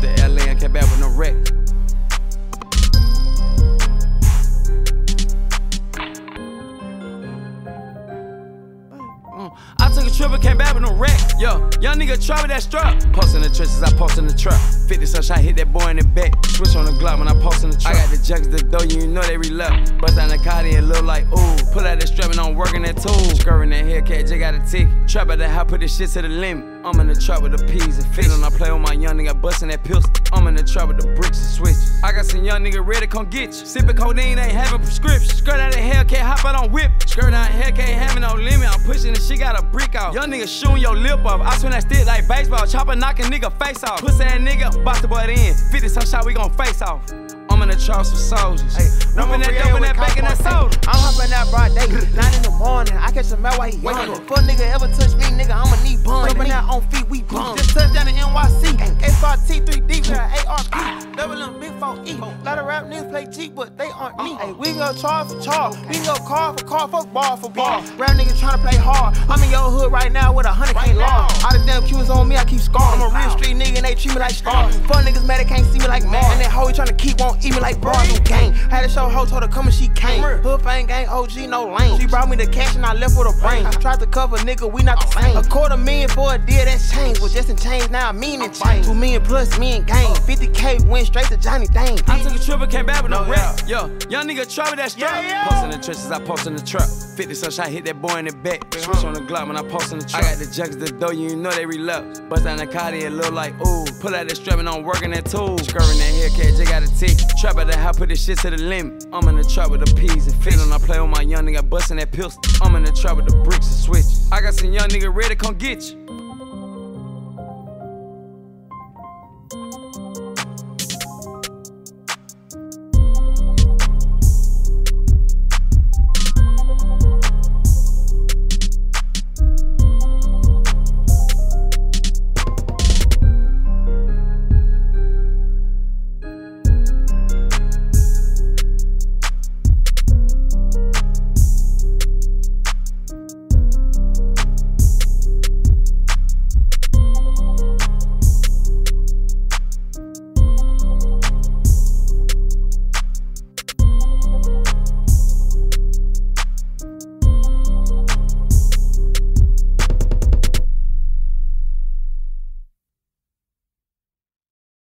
to LA and came back with no wreck. I took a trip and came back with no wreck. Yo, young nigga try with that strap. Post in the trenches, I post in the truck. 50 sunshine hit that boy in the back. Switch on the Glock when I post in the truck. I got the jugs, the dough, you know they relapse. Bust down the car, it look like ooh. Pull out that strap and I'm working that tool. Scurrying that Hellcat, just got a tick. Trap at the house, put this shit to the limit. I'm in the trap with the peas and fish. I play with my young nigga, bustin' that pistol. I'm in the trap with the bricks and switches. I got some young nigga ready to come get you. Sippin' codeine, ain't having prescription. Skirt out the Hellcat, hop out on whip. Skirt out the Hellcat, ain't having no limit. I'm pushing the shit, got a brick out. Young nigga shooting your lip off. I swing that stick like baseball. Chopper knocking nigga face off. Pussy ass nigga, box the butt in. 50 some shot, we gon' face off. I'm in the trap with soldiers. Whipping that dope in that back in that soda. I'm hopping out broad day, 9 in the morning. I catch a mail while he yawning. Fuck nigga ever touch me, nigga, I'ma need bun. Jumping out on feet, we bum. Just touch down in NYC. SRT 3D with an ARP. Double M, big 4E. Lot of rap niggas play cheap, but they aren't me. We go charge for charge. We go car for car, fuck ball for ball. Rap niggas tryna play hard. I'm in your hood right now with 100K law. All the damn Q's on me, I keep scarring. I'm a real street nigga and they treat me like stars. Fuck niggas mad, they can't see me like mad. And that hoe he tryna keep won't eat me like bras who gang. Had to show hoe, told her come and she came. Hood fang gang, OG, no lane. She brought me the cash and I left with a brain. Tried to cover nigga, we not the same. $250,000 for a deal, that's change. Was just in change, now I'm meaning change. 2 million plus, me and gang. 50K went straight to Johnny Dang. I took a trip and came back with no wreck. Yo, young nigga try with that strap. Post in the trenches, I post in the truck. 50 sunshine hit that boy in the back. Switch on the Glock when I post in the truck. I got the jugs, the dough, you know they relapse. Bust down the car, it look like ooh. Pull out that strap and I'm working that tool. Scurrying that Hellcat, just got a tick. Trap at the house, put this shit to the limit. I'm in the trap with the peas and fish. I play with my young nigga, bustin' that pistol. I'm in the trap with the bricks and switches. I got some young nigga ready to come get you.